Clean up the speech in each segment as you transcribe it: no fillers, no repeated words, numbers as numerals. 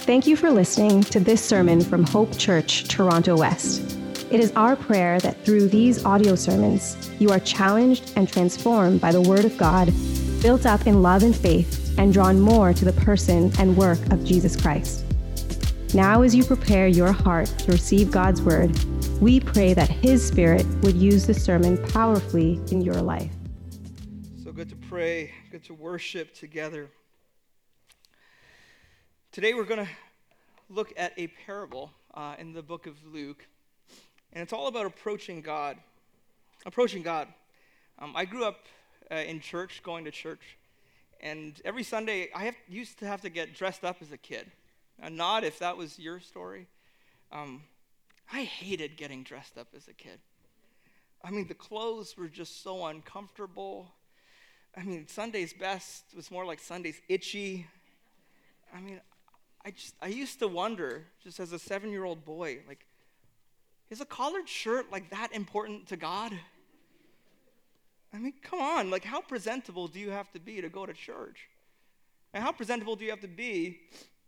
Thank you for listening to this sermon from Hope Church, Toronto West. It is our prayer that through these audio sermons, you are challenged and transformed by the Word of God, built up in love and faith, and drawn more to the person and work of Jesus Christ. Now, as you prepare your heart to receive God's Word, we pray that His Spirit would use the sermon powerfully in your life. So good to pray, good to worship together. Today we're going to look at a parable in the book of Luke, and it's all about approaching God. Approaching God. I grew up in church, going to church, and every Sunday I used to have to get dressed up as a kid. Not if that was your story. I hated getting dressed up as a kid. I mean, the clothes were just so uncomfortable. I mean, Sunday's best was more like Sunday's itchy. I mean, I used to wonder, just as a 7-year-old boy, like, is a collared shirt like that important to God? I mean, come on, like, how presentable do you have to be to go to church? And how presentable do you have to be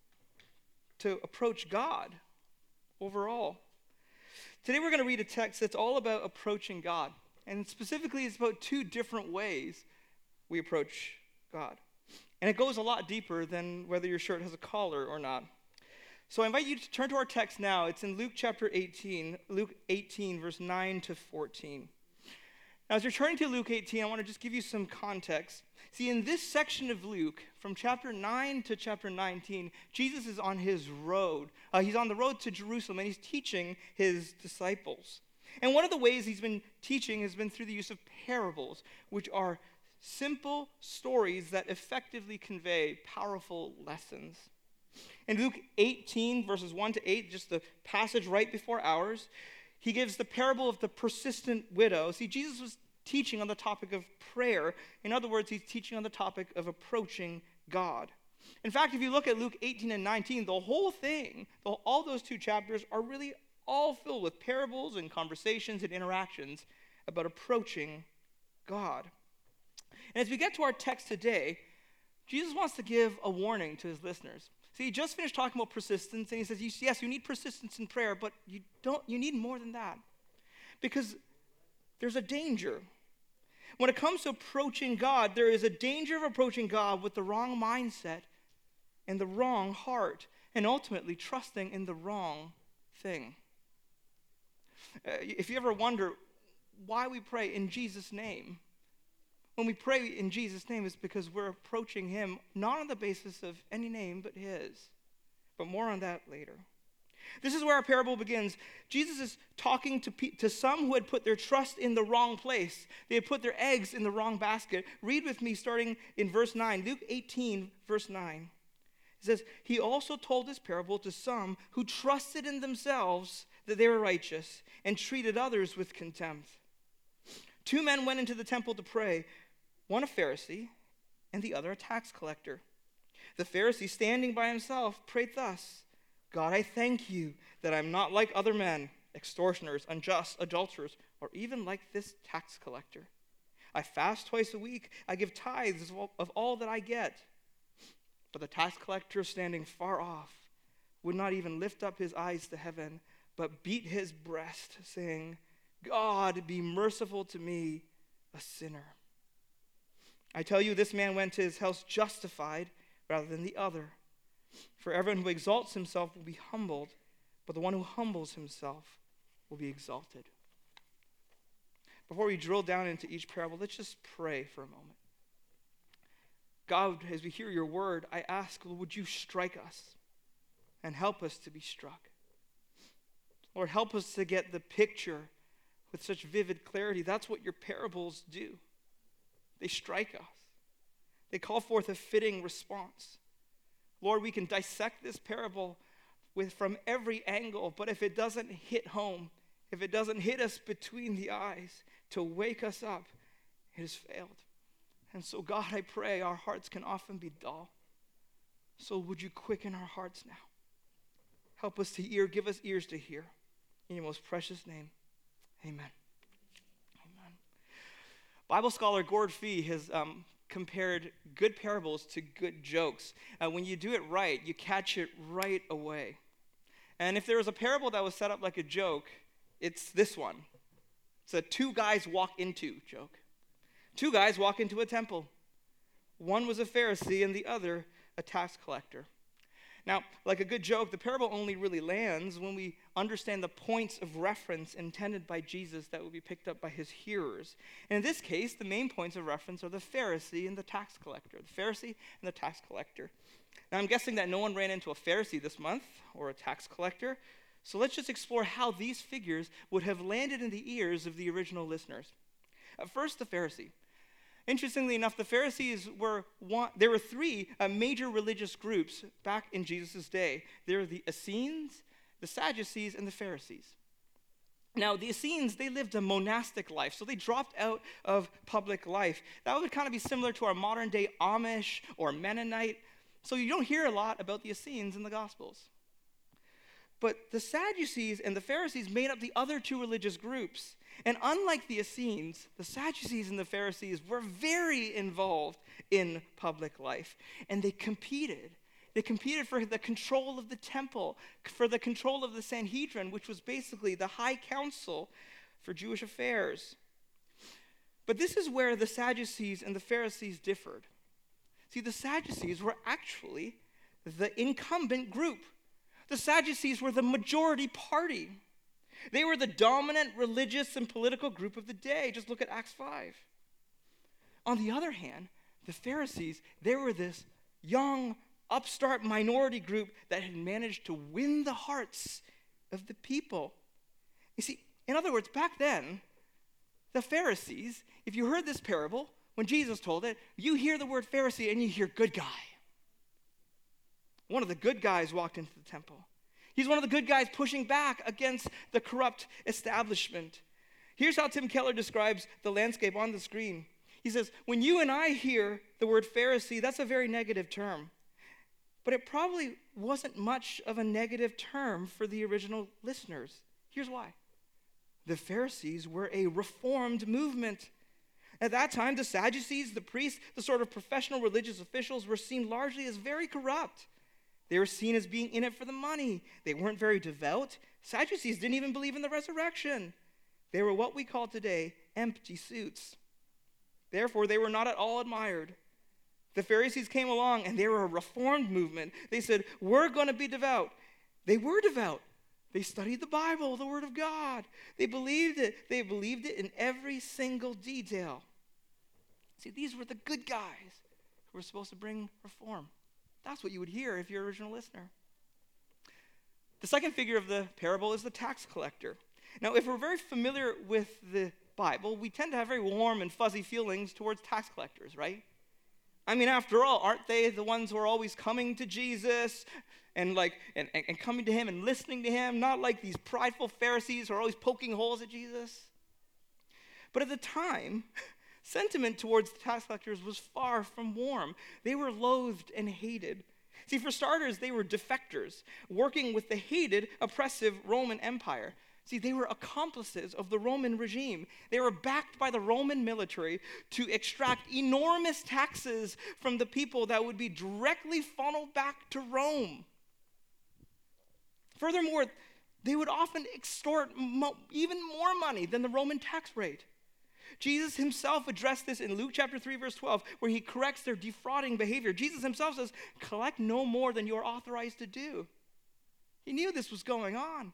to approach God overall? Today we're going to read a text that's all about approaching God. And specifically, it's about 2 different ways we approach God. And it goes a lot deeper than whether your shirt has a collar or not. So I invite you to turn to our text now. It's in Luke chapter 18, Luke 18, verse 9 to 14. Now, as you're turning to Luke 18, I want to just give you some context. See, in this section of Luke, from chapter 9 to chapter 19, Jesus is on his road. He's on the road to Jerusalem, and he's teaching his disciples. And one of the ways he's been teaching has been through the use of parables, which are simple stories that effectively convey powerful lessons. In Luke 18, verses 1 to 8, just the passage right before ours, he gives the parable of the persistent widow. See, Jesus was teaching on the topic of prayer. In other words, he's teaching on the topic of approaching God. In fact, if you look at Luke 18 and 19, the whole thing, all those 2 chapters are really all filled with parables and conversations and interactions about approaching God. And as we get to our text today, Jesus wants to give a warning to his listeners. See, he just finished talking about persistence, and he says, yes, you need persistence in prayer, but you need more than that. Because there's a danger. When it comes to approaching God, there is a danger of approaching God with the wrong mindset and the wrong heart, and ultimately trusting in the wrong thing. If you ever wonder why we pray in Jesus' name, when we pray in Jesus' name, it's because we're approaching him not on the basis of any name but his. But more on that later. This is where our parable begins. Jesus is talking to some who had put their trust in the wrong place. They had put their eggs in the wrong basket. Read with me starting in verse 9. Luke 18, verse 9. It says, he also told this parable to some who trusted in themselves that they were righteous and treated others with contempt. 2 men went into the temple to pray, one a Pharisee and the other a tax collector. The Pharisee, standing by himself, prayed thus, God, I thank you that I'm not like other men, extortioners, unjust, adulterers, or even like this tax collector. I fast twice a week. I give tithes of all that I get. But the tax collector, standing far off, would not even lift up his eyes to heaven, but beat his breast, saying, God, be merciful to me, a sinner. I tell you, this man went to his house justified rather than the other. For everyone who exalts himself will be humbled, but the one who humbles himself will be exalted. Before we drill down into each parable, let's just pray for a moment. God, as we hear your word, I ask, would you strike us and help us to be struck? Lord, help us to get the picture with such vivid clarity. That's what your parables do. They strike us. They call forth a fitting response. Lord, we can dissect this parable from every angle, but if it doesn't hit home, if it doesn't hit us between the eyes to wake us up, it has failed. And so, God, I pray our hearts can often be dull. So would you quicken our hearts now? Help us to hear, give us ears to hear. In your most precious name, amen. Amen. Bible scholar Gord Fee has compared good parables to good jokes. When you do it right, you catch it right away. And if there was a parable that was set up like a joke, it's this one. It's a two guys walk into joke. Two guys walk into a temple. One was a Pharisee and the other a tax collector. Now, like a good joke, the parable only really lands when we understand the points of reference intended by Jesus that will be picked up by his hearers. And in this case, the main points of reference are the Pharisee and the tax collector. The Pharisee and the tax collector. Now, I'm guessing that no one ran into a Pharisee this month or a tax collector. So let's just explore how these figures would have landed in the ears of the original listeners. First, the Pharisee. Interestingly enough, the Pharisees there were three major religious groups back in Jesus' day. There were the Essenes, the Sadducees, and the Pharisees. Now, the Essenes, they lived a monastic life, so they dropped out of public life. That would kind of be similar to our modern-day Amish or Mennonite. So you don't hear a lot about the Essenes in the Gospels. But the Sadducees and the Pharisees made up the other two religious groups. And unlike the Essenes, the Sadducees and the Pharisees were very involved in public life. And they competed. They competed for the control of the temple, for the control of the Sanhedrin, which was basically the high council for Jewish affairs. But this is where the Sadducees and the Pharisees differed. See, the Sadducees were actually the incumbent group. The Sadducees were the majority party. They were the dominant religious and political group of the day. Just look at Acts 5. On the other hand, the Pharisees, they were this young, upstart minority group that had managed to win the hearts of the people. You see, in other words, back then, the Pharisees, if you heard this parable, when Jesus told it, you hear the word Pharisee and you hear good guy. One of the good guys walked into the temple. He's one of the good guys pushing back against the corrupt establishment. Here's how Tim Keller describes the landscape on the screen. He says, when you and I hear the word Pharisee, that's a very negative term. But it probably wasn't much of a negative term for the original listeners. Here's why. The Pharisees were a reformed movement. At that time, the Sadducees, the priests, the sort of professional religious officials were seen largely as very corrupt. They were seen as being in it for the money. They weren't very devout. Sadducees didn't even believe in the resurrection. They were what we call today empty suits. Therefore, they were not at all admired. The Pharisees came along and they were a reformed movement. They said, we're going to be devout. They were devout. They studied the Bible, the Word of God. They believed it. They believed it in every single detail. See, these were the good guys who were supposed to bring reform. That's what you would hear if you're an original listener. The second figure of the parable is the tax collector. Now, if we're very familiar with the Bible, we tend to have very warm and fuzzy feelings towards tax collectors, right? I mean, after all, aren't they the ones who are always coming to Jesus and coming to him and listening to him? Not like these prideful Pharisees who are always poking holes at Jesus. But at the time, sentiment towards the tax collectors was far from warm. They were loathed and hated. See, for starters, they were defectors, working with the hated, oppressive Roman Empire. See, they were accomplices of the Roman regime. They were backed by the Roman military to extract enormous taxes from the people that would be directly funneled back to Rome. Furthermore, they would often extort even more money than the Roman tax rate. Jesus himself addressed this in Luke chapter 3, verse 12, where he corrects their defrauding behavior. Jesus himself says, collect no more than you're authorized to do. He knew this was going on.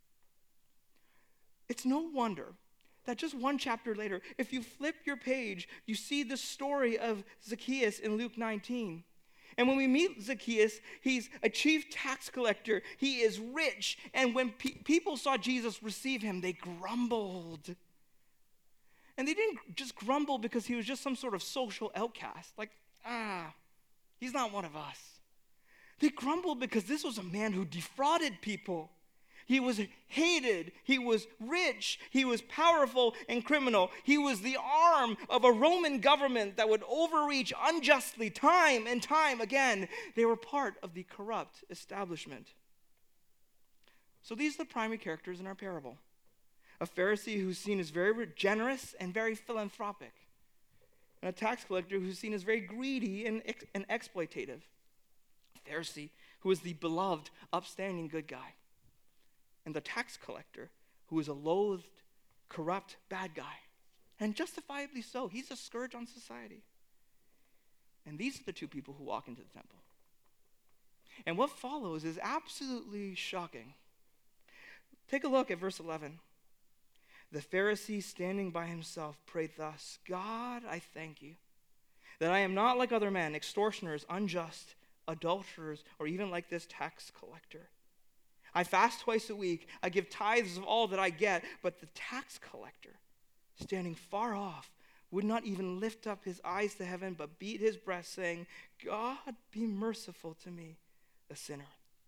It's no wonder that just one chapter later, if you flip your page, you see the story of Zacchaeus in Luke 19. And when we meet Zacchaeus, he's a chief tax collector. He is rich. And when people saw Jesus receive him, they grumbled. And they didn't just grumble because he was just some sort of social outcast. Like, he's not one of us. They grumbled because this was a man who defrauded people. He was hated, he was rich, he was powerful and criminal. He was the arm of a Roman government that would overreach unjustly time and time again. They were part of the corrupt establishment. So these are the primary characters in our parable. A Pharisee who's seen as very generous and very philanthropic. and a tax collector who's seen as very greedy and exploitative. A Pharisee who is the beloved, upstanding good guy. And the tax collector who is a loathed, corrupt, bad guy. And justifiably so. He's a scourge on society. And these are the two people who walk into the temple. And what follows is absolutely shocking. Take a look at verse 11. The Pharisee, standing by himself, prayed thus, God, I thank you that I am not like other men, extortioners, unjust, adulterers, or even like this tax collector. I fast twice a week. I give tithes of all that I get. But the tax collector, standing far off, would not even lift up his eyes to heaven, but beat his breast, saying, God, be merciful to me, a sinner.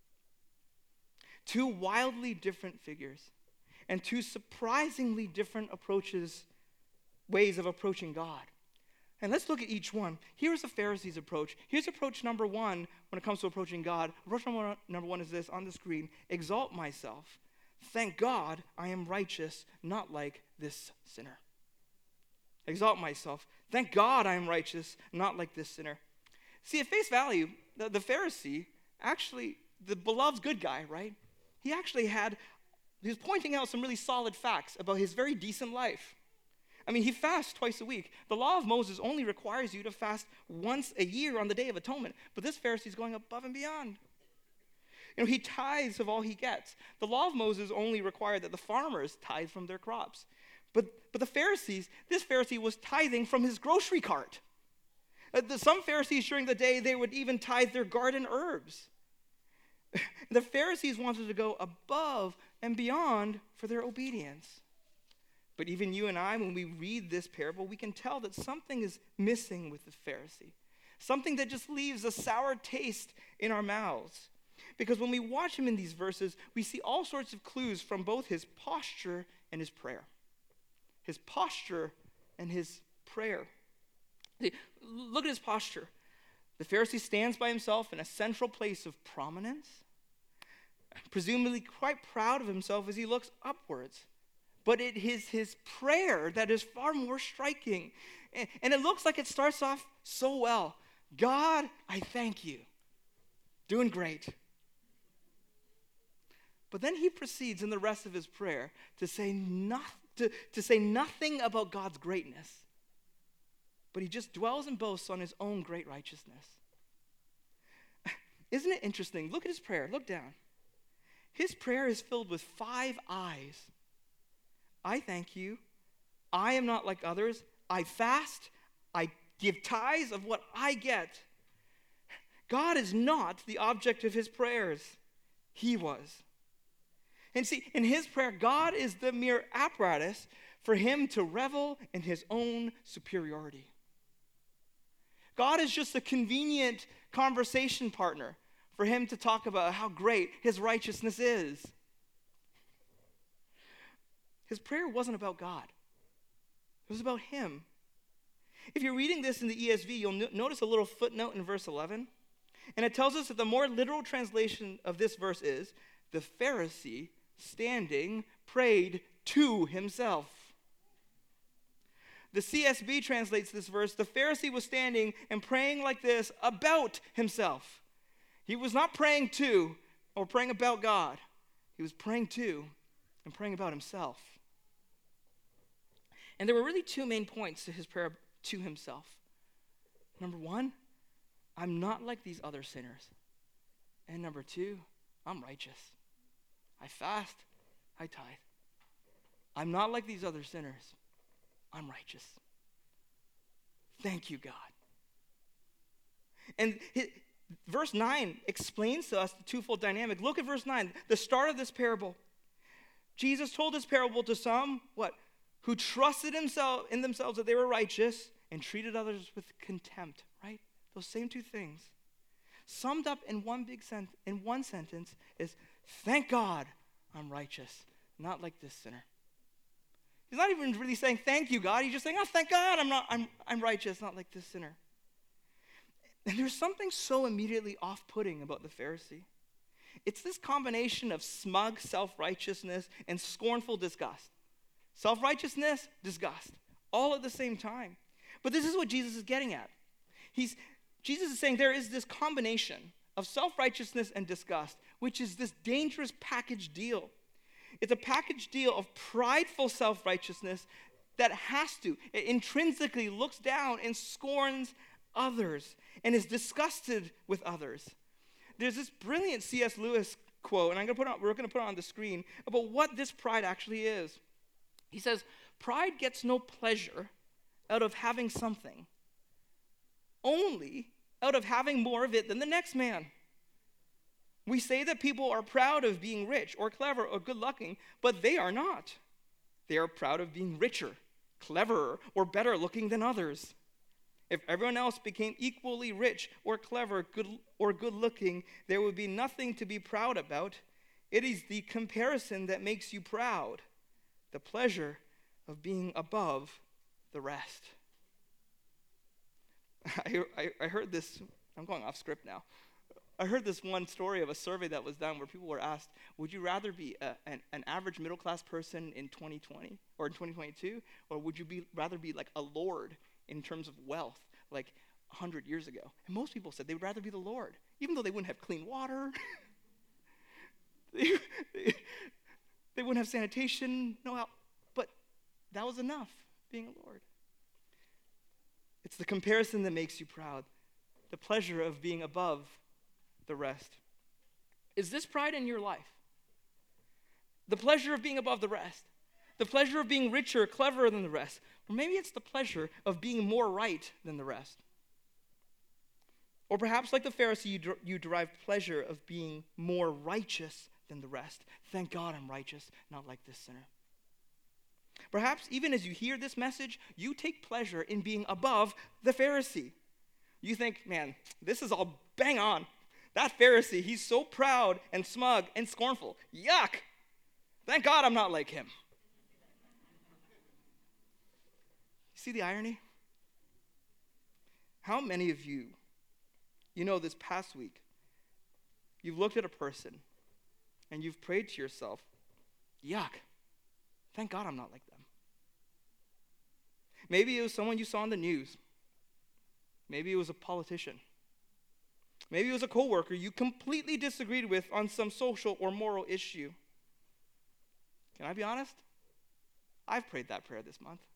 Two wildly different figures and two surprisingly different ways of approaching God. And let's look at each one. Here's the Pharisees' approach. Here's approach number one when it comes to approaching God. Approach number one is this on the screen. Exalt myself. Thank God I am righteous, not like this sinner. Exalt myself. Thank God I am righteous, not like this sinner. See, at face value, the Pharisee, actually, the beloved good guy, right? He was pointing out some really solid facts about his very decent life. I mean, he fasts twice a week. The law of Moses only requires you to fast once a year on the Day of Atonement. But this Pharisee is going above and beyond. He tithes of all he gets. The law of Moses only required that the farmers tithe from their crops. But the Pharisees, this Pharisee was tithing from his grocery cart. Some Pharisees during the day, they would even tithe their garden herbs. The Pharisees wanted to go above and beyond for their obedience. But even you and I, when we read this parable, we can tell that something is missing with the Pharisee. Something that just leaves a sour taste in our mouths. Because when we watch him in these verses, we see all sorts of clues from both his posture and his prayer. His posture and his prayer. Look at his posture. The Pharisee stands by himself in a central place of prominence, presumably quite proud of himself as he looks upwards. But it is his prayer that is far more striking. And it looks like it starts off so well. God, I thank you. Doing great. But then he proceeds in the rest of his prayer to say nothing about God's greatness. But he just dwells and boasts on his own great righteousness. Isn't it interesting? Look at his prayer. Look down. His prayer is filled with 5 I's. I thank you. I am not like others. I fast. I give tithes of what I get. God is not the object of his prayers. He was. And see, in his prayer, God is the mere apparatus for him to revel in his own superiority. God is just a convenient conversation partner for him to talk about how great his righteousness is. His prayer wasn't about God. It was about him. If you're reading this in the ESV, you'll notice a little footnote in verse 11. And it tells us that the more literal translation of this verse is, the Pharisee, standing, prayed to himself. The CSB translates this verse, the Pharisee was standing and praying like this about himself. He was not praying to or praying about God. He was praying to and praying about himself. And there were really 2 main points to his prayer to himself. Number 1, I'm not like these other sinners. And number 2, I'm righteous. I fast, I tithe. I'm not like these other sinners. I'm righteous. Thank you, God. And verse 9 explains to us the twofold dynamic. Look at verse 9, the start of this parable. Jesus told this parable to some, who trusted in themselves that they were righteous and treated others with contempt, right? Those same 2 things. Summed up in one sentence is, thank God I'm righteous, not like this sinner. He's not even really saying thank you, God. He's just saying, thank God I'm righteous, not like this sinner. And there's something so immediately off-putting about the Pharisee. It's this combination of smug self-righteousness and scornful disgust. Self-righteousness, disgust, all at the same time. But this is what Jesus is getting at. Jesus is saying there is this combination of self-righteousness and disgust, which is this dangerous package deal. It's a package deal of prideful self-righteousness that intrinsically looks down and scorns others and is disgusted with others. There's this brilliant C.S. Lewis quote, and we're going to put it on the screen, about what this pride actually is. He says, "Pride gets no pleasure out of having something, only out of having more of it than the next man. We say that people are proud of being rich or clever or good-looking, but they are not. They are proud of being richer, cleverer, or better looking than others. If everyone else became equally rich or clever or good-looking, there would be nothing to be proud about. It is the comparison that makes you proud, the pleasure of being above the rest." I heard this, I'm going off script now. I heard this one story of a survey that was done where people were asked, would you rather be an average middle-class person in 2020 or in 2022, or would you rather be like a lord in terms of wealth, like 100 years ago? And most people said they would rather be the Lord, even though they wouldn't have clean water. they wouldn't have sanitation, no help. But that was enough, being a Lord. It's the comparison that makes you proud, the pleasure of being above the rest. Is this pride in your life? The pleasure of being above the rest? The pleasure of being richer, cleverer than the rest? Or maybe it's the pleasure of being more right than the rest. Or perhaps like the Pharisee, you derive pleasure of being more righteous than the rest. Thank God I'm righteous, not like this sinner. Perhaps even as you hear this message, you take pleasure in being above the Pharisee. You think, man, this is all bang on. That Pharisee, he's so proud and smug and scornful. Yuck! Thank God I'm not like him. See the irony? How many of you, this past week, you've looked at a person and you've prayed to yourself, yuck, thank God I'm not like them. Maybe it was someone you saw on the news. Maybe it was a politician. Maybe it was a coworker you completely disagreed with on some social or moral issue. Can I be honest? I've prayed that prayer this month.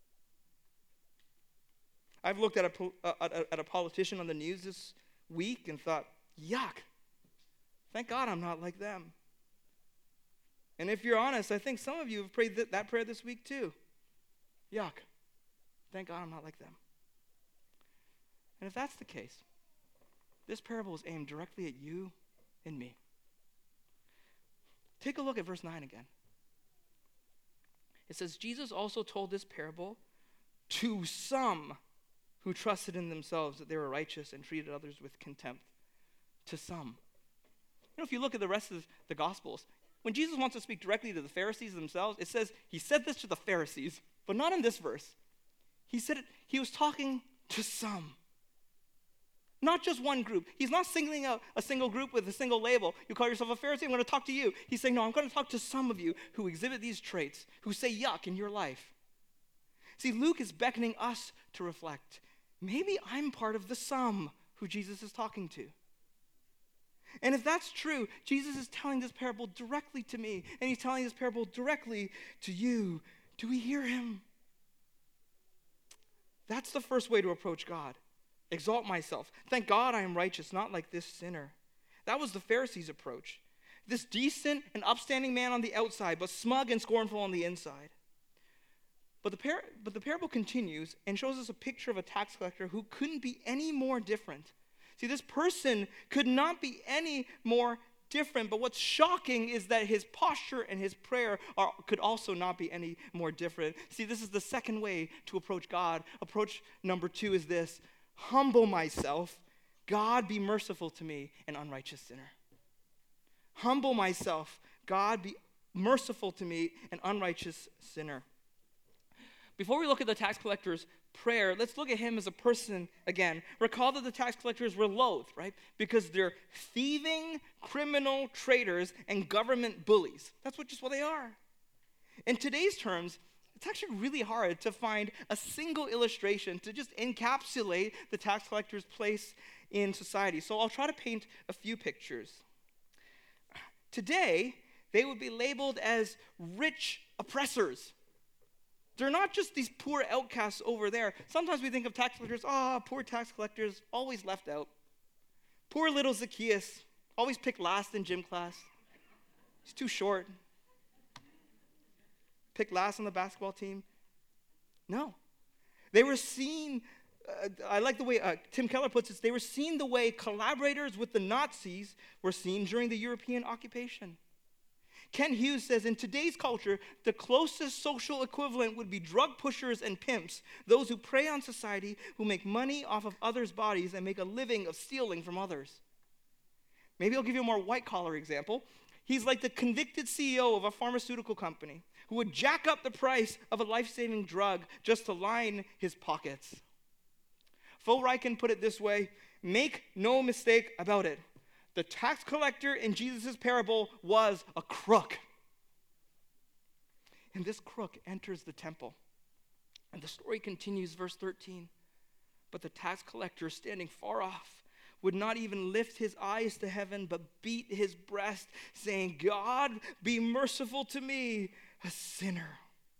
I've looked at a politician on the news this week and thought, yuck, thank God I'm not like them. And if you're honest, I think some of you have prayed that prayer this week too. Yuck, thank God I'm not like them. And if that's the case, this parable is aimed directly at you and me. Take a look at verse 9 again. It says, Jesus also told this parable to some who trusted in themselves that they were righteous and treated others with contempt. To some. If you look at the rest of the Gospels, when Jesus wants to speak directly to the Pharisees themselves, it says he said this to the Pharisees, but not in this verse. He was talking to some. Not just one group. He's not singling out a single group with a single label. You call yourself a Pharisee, I'm going to talk to you. He's saying, no, I'm going to talk to some of you who exhibit these traits, who say yuck in your life. See, Luke is beckoning us to reflect. Maybe I'm part of the some who Jesus is talking to. And if that's true, Jesus is telling this parable directly to me, and he's telling this parable directly to you. Do we hear him? That's the first way to approach God. Exalt myself. Thank God I am righteous, not like this sinner. That was the Pharisees' approach. This decent and upstanding man on the outside, but smug and scornful on the inside. But the parable continues and shows us a picture of a tax collector who couldn't be any more different. See, this person could not be any more different, but what's shocking is that his posture and his prayer could also not be any more different. See, this is the second way to approach God. Approach number 2 is this: humble myself. God, be merciful to me, an unrighteous sinner. Humble myself. God, be merciful to me, an unrighteous sinner. Before we look at the tax collector's prayer, let's look at him as a person again. Recall that the tax collectors were loathed, right? Because they're thieving, criminal traitors, and government bullies. That's just what they are. In today's terms, it's actually really hard to find a single illustration to just encapsulate the tax collector's place in society. So I'll try to paint a few pictures. Today, they would be labeled as rich oppressors. They're not just these poor outcasts over there. Sometimes we think of tax collectors, poor tax collectors, always left out. Poor little Zacchaeus, always picked last in gym class. He's too short. Picked last on the basketball team. No. They were seen, I like the way Tim Keller puts it, they were seen the way collaborators with the Nazis were seen during the European occupation. Ken Hughes says, in today's culture, the closest social equivalent would be drug pushers and pimps, those who prey on society, who make money off of others' bodies and make a living of stealing from others. Maybe I'll give you a more white-collar example. He's like the convicted CEO of a pharmaceutical company who would jack up the price of a life-saving drug just to line his pockets. Phil Ryken put it this way, make no mistake about it. The tax collector in Jesus' parable was a crook. And this crook enters the temple. And the story continues, verse 13. But the tax collector, standing far off, would not even lift his eyes to heaven, but beat his breast, saying, God, be merciful to me, a sinner.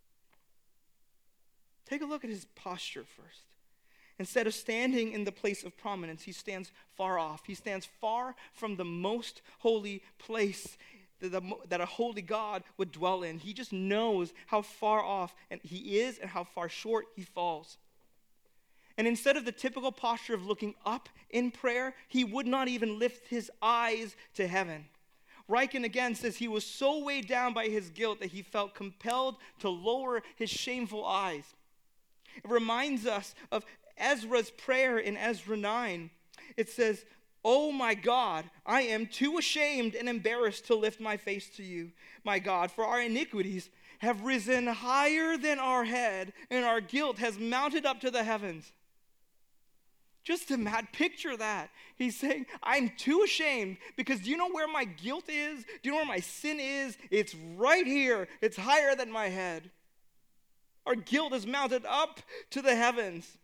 Take a look at his posture first. Instead of standing in the place of prominence, he stands far off. He stands far from the most holy place that a holy God would dwell in. He just knows how far off and he is and how far short he falls. And instead of the typical posture of looking up in prayer, he would not even lift his eyes to heaven. Ryken again says he was so weighed down by his guilt that he felt compelled to lower his shameful eyes. It reminds us of Ezra's prayer in Ezra 9. It says, "Oh my God, I am too ashamed and embarrassed to lift my face to you, my God, for our iniquities have risen higher than our head, and our guilt has mounted up to the heavens." Just picture that. He's saying, I'm too ashamed because do you know where my guilt is? Do you know where my sin is? It's right here. It's higher than my head. Our guilt is mounted up to the heavens.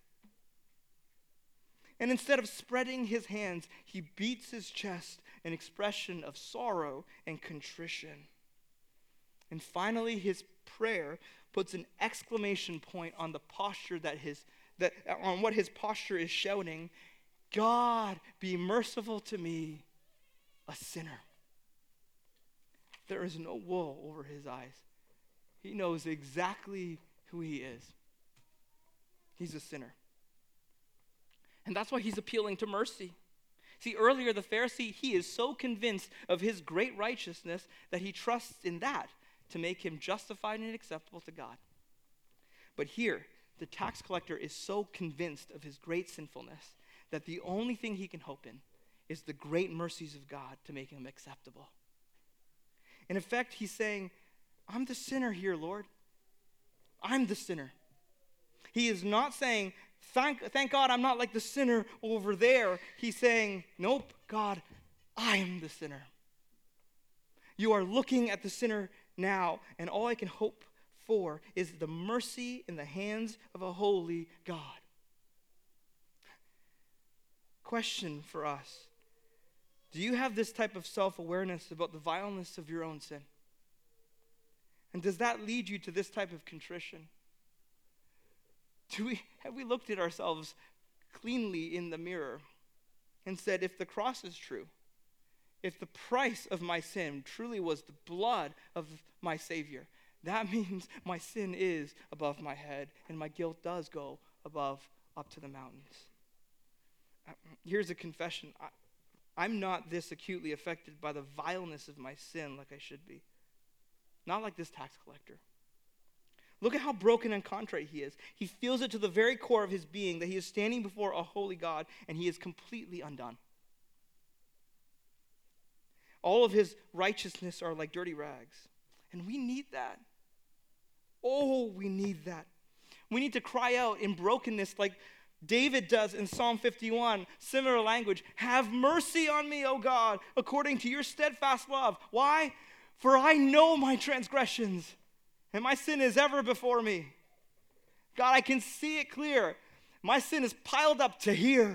And instead of spreading his hands, he beats his chest, an expression of sorrow and contrition. And finally, his prayer puts an exclamation point on the posture on what his posture is shouting, God, be merciful to me, a sinner. There is no wool over his eyes. He knows exactly who he is. He's a sinner. And that's why he's appealing to mercy. See, earlier the Pharisee, he is so convinced of his great righteousness that he trusts in that to make him justified and acceptable to God. But here, the tax collector is so convinced of his great sinfulness that the only thing he can hope in is the great mercies of God to make him acceptable. In effect, he's saying, I'm the sinner here, Lord. I'm the sinner. He is not saying, thank God I'm not like the sinner over there. He's saying, nope, God, I am the sinner. You are looking at the sinner now, and all I can hope for is the mercy in the hands of a holy God. Question for us. Do you have this type of self-awareness about the vileness of your own sin? And does that lead you to this type of contrition? Have we looked at ourselves cleanly in the mirror and said, if the cross is true, if the price of my sin truly was the blood of my Savior, that means my sin is above my head and my guilt does go up to the mountains. Here's a confession. I'm not this acutely affected by the vileness of my sin like I should be. Not like this tax collector. Look at how broken and contrite he is. He feels it to the very core of his being that he is standing before a holy God and he is completely undone. All of his righteousness are like dirty rags. And we need that. Oh, we need that. We need to cry out in brokenness like David does in Psalm 51, similar language. Have mercy on me, O God, according to your steadfast love. Why? For I know my transgressions, and my sin is ever before me. God, I can see it clear. My sin is piled up to here.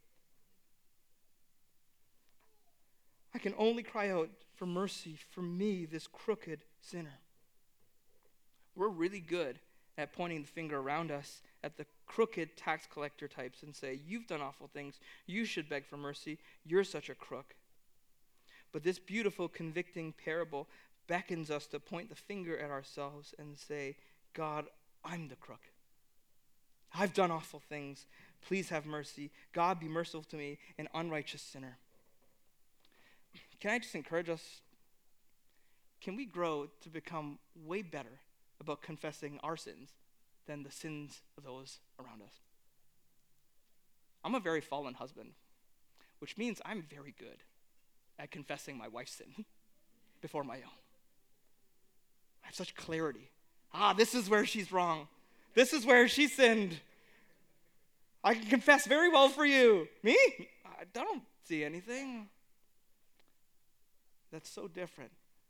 I can only cry out for mercy for me, this crooked sinner. We're really good at pointing the finger around us at the crooked tax collector types and say, you've done awful things. You should beg for mercy. You're such a crook. But this beautiful, convicting parable beckons us to point the finger at ourselves and say, God, I'm the crook. I've done awful things. Please have mercy. God, be merciful to me, an unrighteous sinner. Can I just encourage us? Can we grow to become way better about confessing our sins than the sins of those around us? I'm a very fallen husband, which means I'm very good at confessing my wife's sin before my own. I have such clarity. This is where she's wrong. This is where she sinned. I can confess very well for you. Me? I don't see anything. That's so different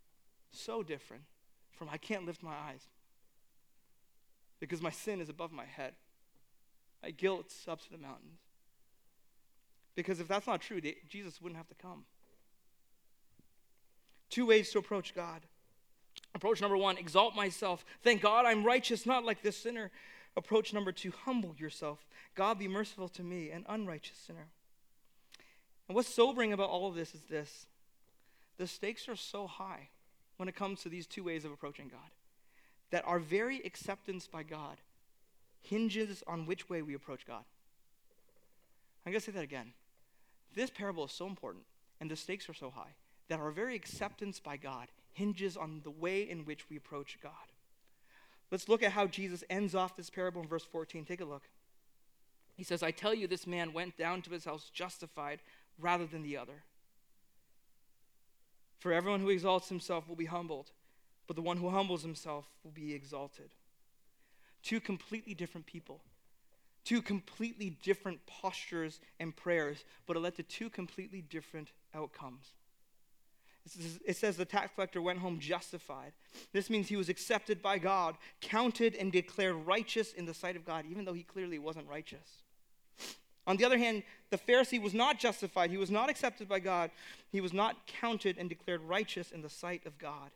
from I can't lift my eyes because my sin is above my head. My guilt's up to the mountains. Because if that's not true, Jesus wouldn't have to come. 2 ways to approach God. Approach number 1, exalt myself. Thank God I'm righteous, not like this sinner. Approach number 2, humble yourself. God, be merciful to me, an unrighteous sinner. And what's sobering about all of this is this. The stakes are so high when it comes to these 2 ways of approaching God that our very acceptance by God hinges on which way we approach God. I'm going to say that again. This parable is so important and the stakes are so high that our very acceptance by God hinges on the way in which we approach God. Let's look at how Jesus ends off this parable in verse 14. Take a look. He says, I tell you, this man went down to his house justified rather than the other. For everyone who exalts himself will be humbled, but the one who humbles himself will be exalted. 2 completely different people. 2 completely different postures and prayers, but it led to 2 completely different outcomes. It says the tax collector went home justified. This means he was accepted by God, counted and declared righteous in the sight of God, even though he clearly wasn't righteous. On the other hand, the Pharisee was not justified. He was not accepted by God. He was not counted and declared righteous in the sight of God.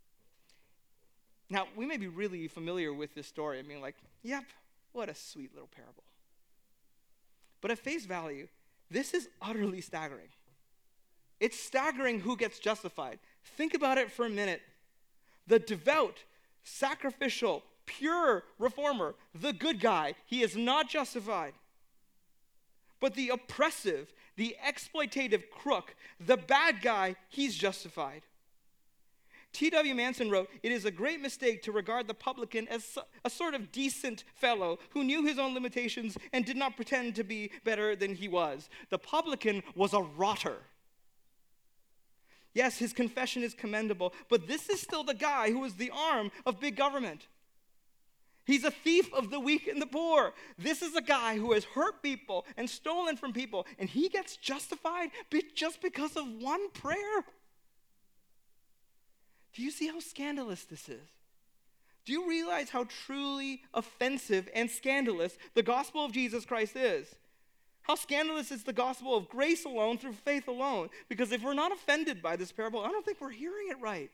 Now, we may be really familiar with this story. I mean, like, yep, what a sweet little parable. But at face value, this is utterly staggering. It's staggering who gets justified. Think about it for a minute. The devout, sacrificial, pure reformer, the good guy, he is not justified. But the oppressive, the exploitative crook, the bad guy, he's justified. T.W. Manson wrote, it is a great mistake to regard the publican as a sort of decent fellow who knew his own limitations and did not pretend to be better than he was. The publican was a rotter. Yes, his confession is commendable, but this is still the guy who is the arm of big government. He's a thief of the weak and the poor. This is a guy who has hurt people and stolen from people, and he gets justified just because of one prayer. Do you see how scandalous this is? Do you realize how truly offensive and scandalous the gospel of Jesus Christ is? How scandalous is the gospel of grace alone through faith alone? Because if we're not offended by this parable, I don't think we're hearing it right.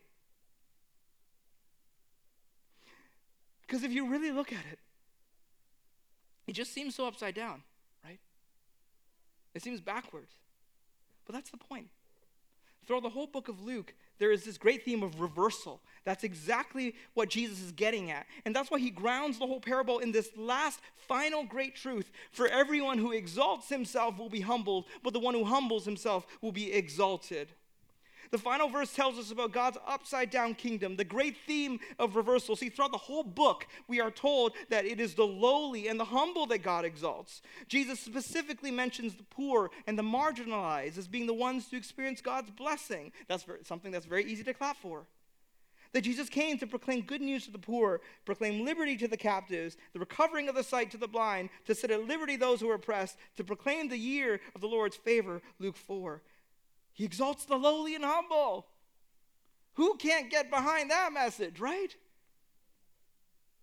Because if you really look at it, it just seems so upside down, right? It seems backwards. But that's the point. Throughout the whole book of Luke, there is this great theme of reversal. That's exactly what Jesus is getting at. And that's why he grounds the whole parable in this last, final great truth. For everyone who exalts himself will be humbled, but the one who humbles himself will be exalted. The final verse tells us about God's upside-down kingdom, the great theme of reversal. See, throughout the whole book, we are told that it is the lowly and the humble that God exalts. Jesus specifically mentions the poor and the marginalized as being the ones to experience God's blessing. That's something that's very easy to clap for. That Jesus came to proclaim good news to the poor, proclaim liberty to the captives, the recovering of the sight to the blind, to set at liberty those who are oppressed, to proclaim the year of the Lord's favor, Luke 4. He exalts the lowly and humble. Who can't get behind that message, right?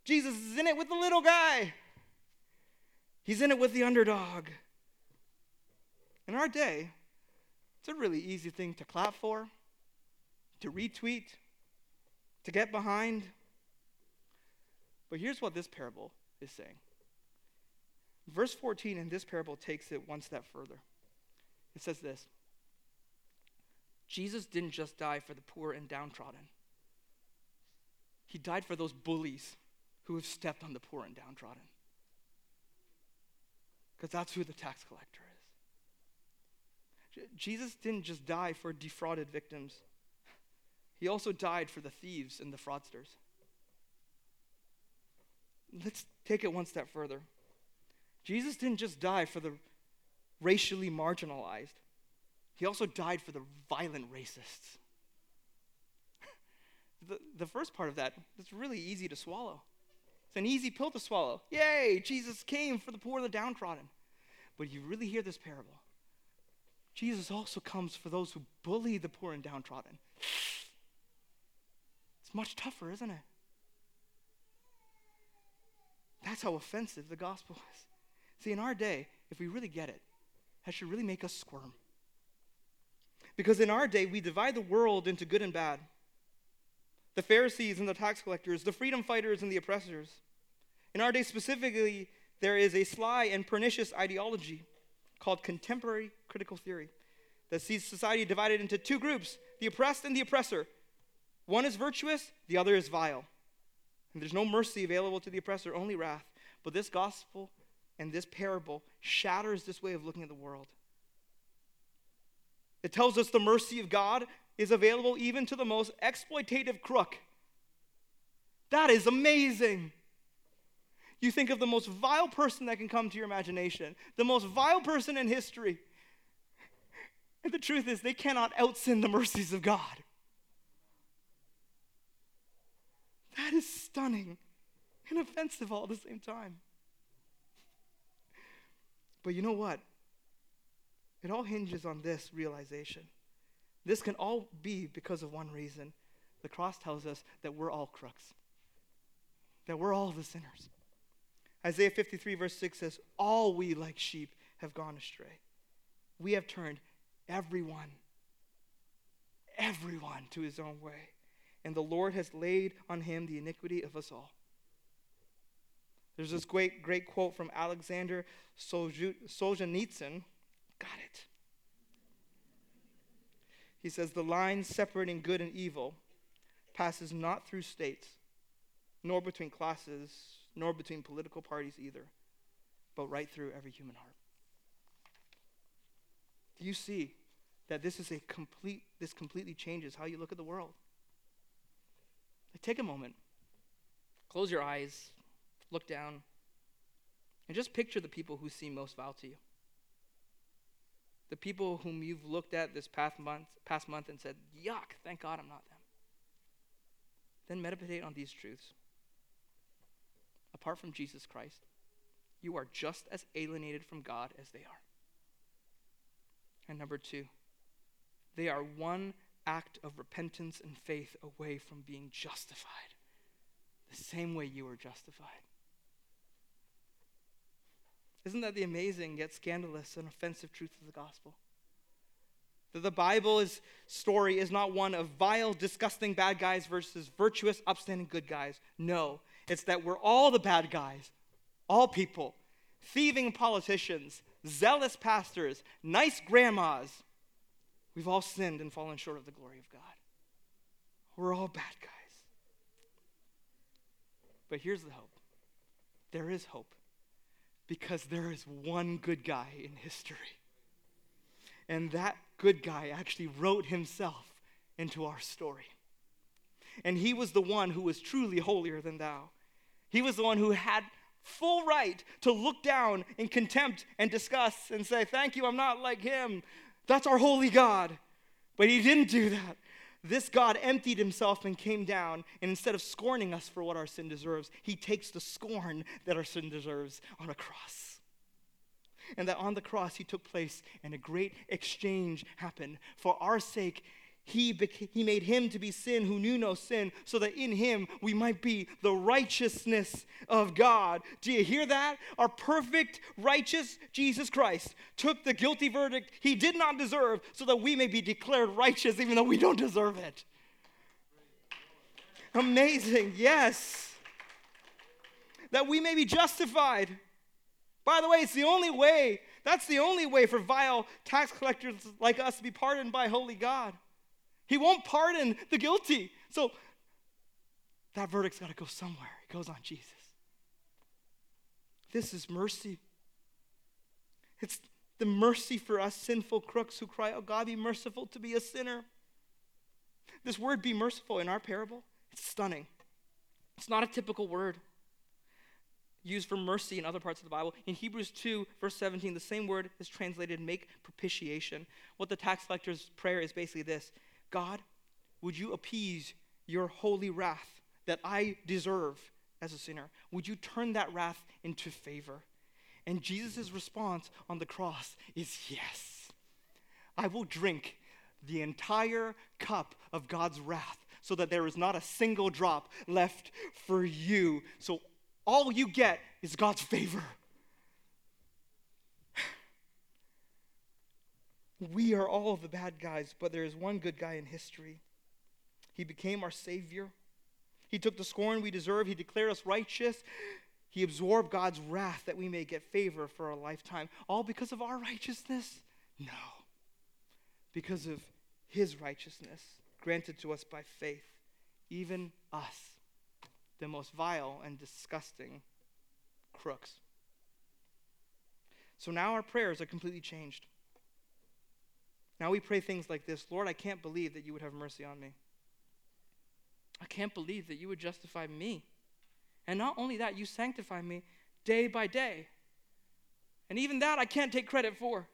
Jesus is in it with the little guy. He's in it with the underdog. In our day, it's a really easy thing to clap for, to retweet, to get behind. But here's what this parable is saying. Verse 14 in this parable takes it one step further. It says this: Jesus didn't just die for the poor and downtrodden. He died for those bullies who have stepped on the poor and downtrodden. Because that's who the tax collector is. Jesus didn't just die for defrauded victims. He also died for the thieves and the fraudsters. Let's take it one step further. Jesus didn't just die for the racially marginalized. He also died for the violent racists. The first part of that is really easy to swallow. It's an easy pill to swallow. Yay, Jesus came for the poor and the downtrodden. But you really hear this parable. Jesus also comes for those who bully the poor and downtrodden. It's much tougher, isn't it? That's how offensive the gospel is. See, in our day, if we really get it, that should really make us squirm. Because in our day, we divide the world into good and bad. The Pharisees and the tax collectors, the freedom fighters and the oppressors. In our day specifically, there is a sly and pernicious ideology called contemporary critical theory that sees society divided into two groups, the oppressed and the oppressor. One is virtuous, the other is vile. And there's no mercy available to the oppressor, only wrath. But this gospel and this parable shatters this way of looking at the world. It tells us the mercy of God is available even to the most exploitative crook. That is amazing. You think of the most vile person that can come to your imagination, the most vile person in history. And the truth is, they cannot out-sin the mercies of God. That is stunning and offensive all at the same time. But you know what? It all hinges on this realization. This can all be because of one reason. The cross tells us that we're all crooks, that we're all the sinners. Isaiah 53 verse 6 says, all we like sheep have gone astray. We have turned everyone to his own way. And the Lord has laid on him the iniquity of us all. There's this great quote from Alexander Solzhenitsyn. Got it. He says, the line separating good and evil passes not through states, nor between classes, nor between political parties either, but right through every human heart. Do you see that this completely changes how you look at the world? Take a moment, close your eyes, look down, and just picture the people who seem most vile to you. The people whom you've looked at this past month and said, yuck, thank God I'm not them. Then meditate on these truths. Apart from Jesus Christ, you are just as alienated from God as they are. And number two, they are one act of repentance and faith away from being justified, the same way you were justified. Isn't that the amazing yet scandalous and offensive truth of the gospel? That the Bible's story is not one of vile, disgusting bad guys versus virtuous, upstanding good guys. No, it's that we're all the bad guys, all people, thieving politicians, zealous pastors, nice grandmas. We've all sinned and fallen short of the glory of God. We're all bad guys. But here's the hope. There is hope. Because there is one good guy in history. And that good guy actually wrote himself into our story. And he was the one who was truly holier than thou. He was the one who had full right to look down in contempt and disgust and say, thank you, I'm not like him. That's our holy God. But he didn't do that. This God emptied himself and came down, and instead of scorning us for what our sin deserves, he takes the scorn that our sin deserves on a cross. And that on the cross he took place and a great exchange happened. For our sake, He made him to be sin who knew no sin, so that in him we might be the righteousness of God. Do you hear that? Our perfect, righteous Jesus Christ took the guilty verdict he did not deserve, so that we may be declared righteous even though we don't deserve it. Amazing, yes. That we may be justified. By the way, it's the only way. That's the only way for vile tax collectors like us to be pardoned by holy God. He won't pardon the guilty. So that verdict's got to go somewhere. It goes on Jesus. This is mercy. It's the mercy for us sinful crooks who cry out, God, be merciful to be a sinner. This word, be merciful, in our parable, it's stunning. It's not a typical word used for mercy in other parts of the Bible. In Hebrews 2, verse 17, the same word is translated make propitiation. What the tax collector's prayer is basically this: God, would you appease your holy wrath that I deserve as a sinner? Would you turn that wrath into favor? And Jesus' response on the cross is yes. I will drink the entire cup of God's wrath so that there is not a single drop left for you. So all you get is God's favor. We are all the bad guys, but there is one good guy in history. He became our Savior. He took the scorn we deserve. He declared us righteous. He absorbed God's wrath that we may get favor for a lifetime. All because of our righteousness? No. Because of his righteousness granted to us by faith. Even us, the most vile and disgusting crooks. So now our prayers are completely changed. Now we pray things like this: Lord, I can't believe that you would have mercy on me. I can't believe that you would justify me. And not only that, you sanctify me day by day. And even that I can't take credit for.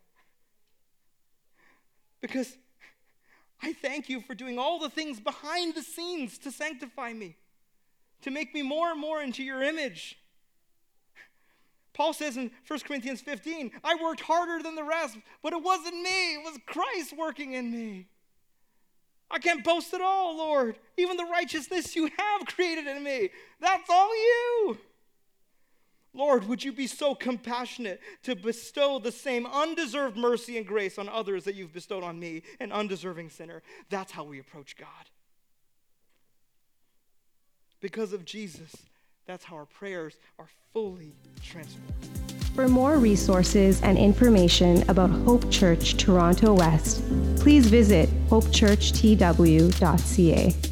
Because I thank you for doing all the things behind the scenes to sanctify me, to make me more and more into your image. Paul says in 1 Corinthians 15, I worked harder than the rest, but it wasn't me. It was Christ working in me. I can't boast at all, Lord. Even the righteousness you have created in me, that's all you. Lord, would you be so compassionate to bestow the same undeserved mercy and grace on others that you've bestowed on me, an undeserving sinner. That's how we approach God. Because of Jesus, that's how our prayers are fully transformed. For more resources and information about Hope Church Toronto West, please visit hopechurchtw.ca.